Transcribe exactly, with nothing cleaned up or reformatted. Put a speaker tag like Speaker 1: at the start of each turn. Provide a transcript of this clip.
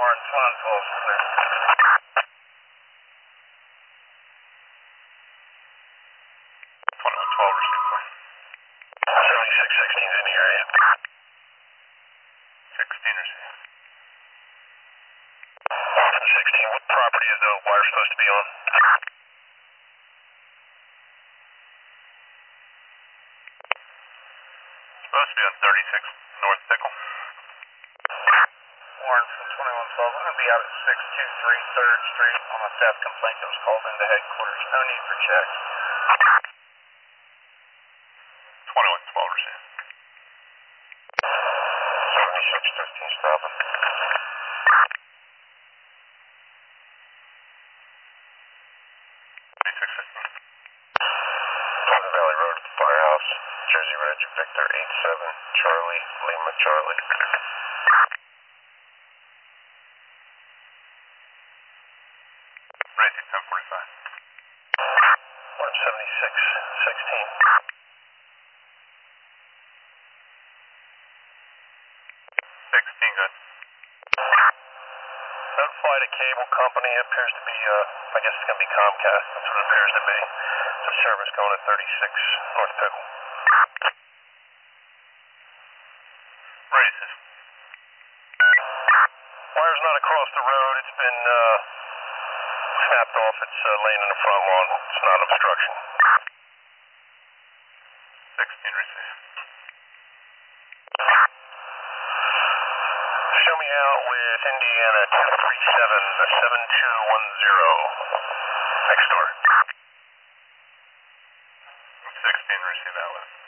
Speaker 1: Warren, twenty-one twelve, clear.
Speaker 2: twenty-one twelve, receive clear.
Speaker 1: seventy-six sixteen is in the area.
Speaker 2: sixteen, receive.
Speaker 1: sixteen, what property is the wire supposed to be on?
Speaker 2: Supposed to be on thirty-six North Pickle.
Speaker 1: Warren from twenty-one twelve, I'm going to be out at six two three third Street on a theft complaint that was called into headquarters. No need for checks.
Speaker 2: twenty-one twelve, receive.
Speaker 1: seventy-six fifteen, stopping.
Speaker 2: twenty-six fifteen.
Speaker 1: Pleasant Valley Road at the firehouse, Jersey Ridge, Victor eight seven, Charlie, Lima, Charlie.
Speaker 2: Racing ten forty-five.
Speaker 1: one seventy-six sixteen.
Speaker 2: sixteen, good.
Speaker 1: Notified a cable company. It appears to be, uh, I guess it's going to be Comcast. That's what it appears to be. It's a service going to thirty-six North Pickle.
Speaker 2: Racing.
Speaker 1: Wire's not across the road. It's been, uh, snapped off. It's, uh, laying in the front lawn. It's not obstruction.
Speaker 2: sixteen, receive.
Speaker 1: Show me out with Indiana two three seven seven two one zero. Next door.
Speaker 2: sixteen, receive out with.